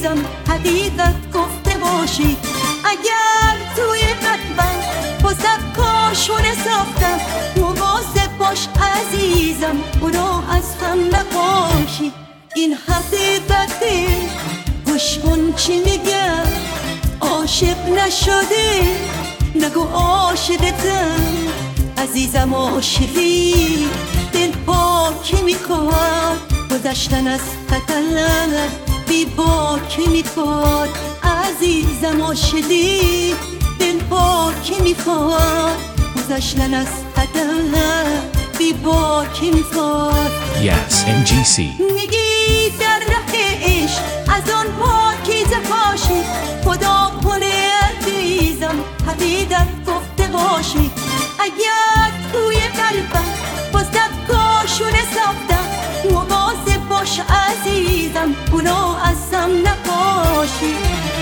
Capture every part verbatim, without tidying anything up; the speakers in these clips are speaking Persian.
عزیزم حقیقت گفته باشی. اگر توی قلبم واسه کاشونه ساختم، مواظب باش عزیزم اونو از هم نپاشی. این حقیقته، گوش کن چی میگم. عاشق نشده نگو عاشقتم، عزیزم عاشقی دل پاکی میخواد، گذشتن از خطر بی باکی میخواد. عزیزم عاشقی دل پاکی میخواد، گذشتن از خطر بی باکی میخواد. Yes, ان جی سی. میگی در ره عشق از آن پاکیزه باشی، خدا کنه عزیزم حقیقت گفته باشی. اگر توی قلبم واسه کاشونه ساختم، مواظب باش عزیزم اونو از هم نپاشی.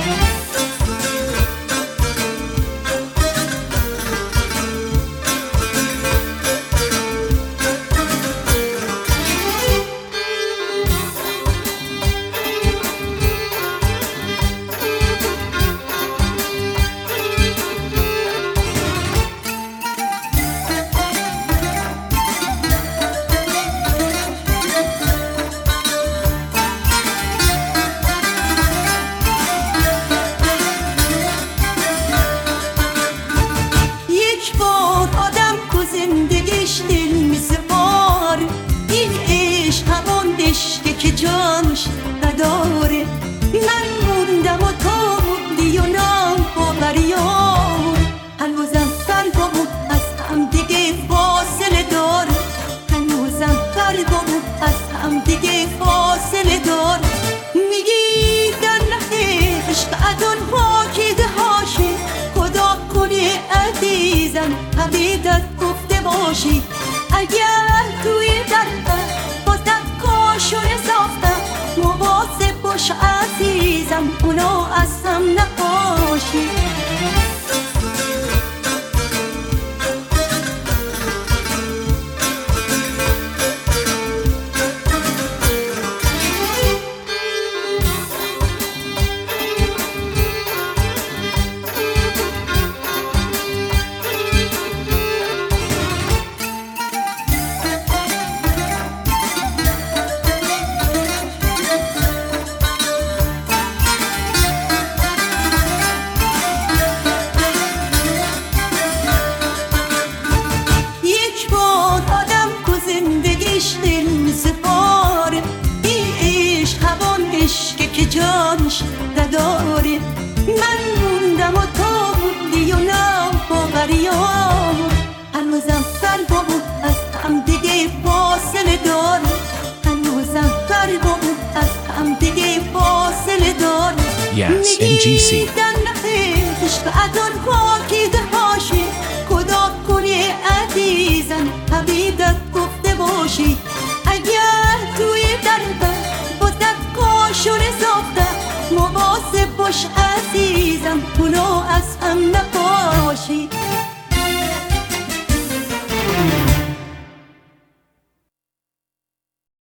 که جانش نداره، من موندم و تو موندی و نام باوریام، هنوزم قلبمون از هم دیگه فاصله داره، هنوزم قلبمون از هم دیگه فاصله داره. میگی در ره عشق از اون پاکیزه هاشی، خدا کنه عزیزم حقیقت گفته باشی. اگر توی قلبم شونه ساختم، مواظب باش عزیزم اونو از هم نپاشی. جانش نداره، من موندم و تو موندی و نام باوریام، هنوزم قلبمون از هم دیگه فاصله داره، هنوزم قلبمون از هم دیگه فاصله داره. Yes, ان جی سی. در ره عشق از آن پاکیزه هاشی، خدا کنه عزیزم حقیقت گفته باشی. اگر توی قلبم واسه کاشونه ساختم، مواظب باش عزیزم اونو